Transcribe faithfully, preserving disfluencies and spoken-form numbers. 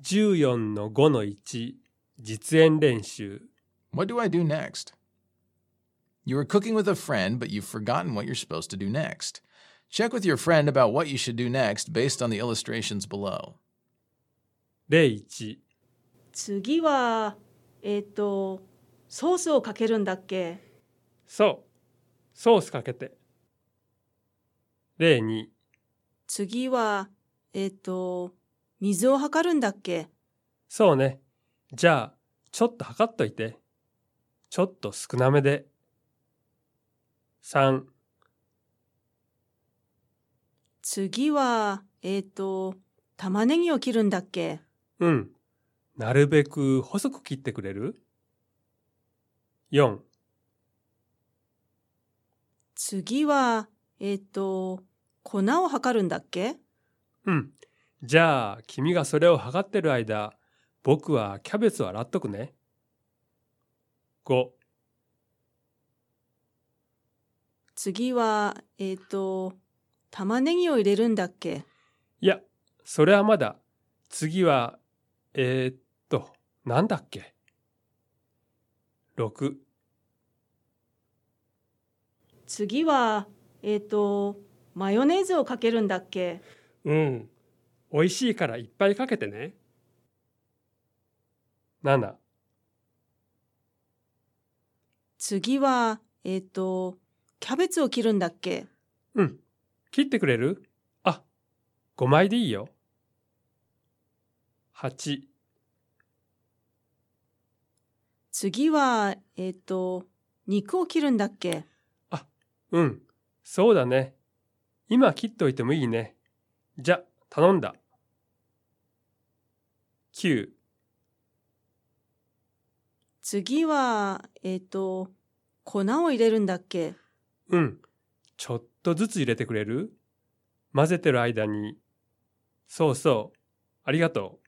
じゅうよんのごのいち 実演練習 What do I do next? You are cooking with a friend, but you've forgotten what you're supposed to do next. Check with your friend about what you should do next based on the illustrations below. 例いち次は、えっと、ソースをかけるんだっけ？ そうソースかけて例に次は、えっと、水を測るんだっけ？ そうねじゃあちょっと測っといてちょっと少なめでさん次は、えっと、玉ねぎを切るんだっけ？ うんなるべく細く切ってくれるよん次は、えっと、粉を測るんだっけ？ うんじゃあ君がそれを測ってる間僕はキャベツを洗っとくねご次は、えっと、玉ねぎを入れるんだっけ？ いやそれはまだ次はえー、っとなんだっけろく次は、えっと、マヨネーズをかけるんだっけ？ うんおいしいからいっぱいかけてねなな次は、えっと、キャベツを切るんだっけ？ うん切ってくれるあごまいでいいよはち次は、えっと、肉を切るんだっけ？ あうんそうだね今切っといてもいいねじゃ頼んだきゅう次は、えっと、粉を入れるんだっけ？ うんちょっとずつ入れてくれる混ぜてる間にそうそうありがとう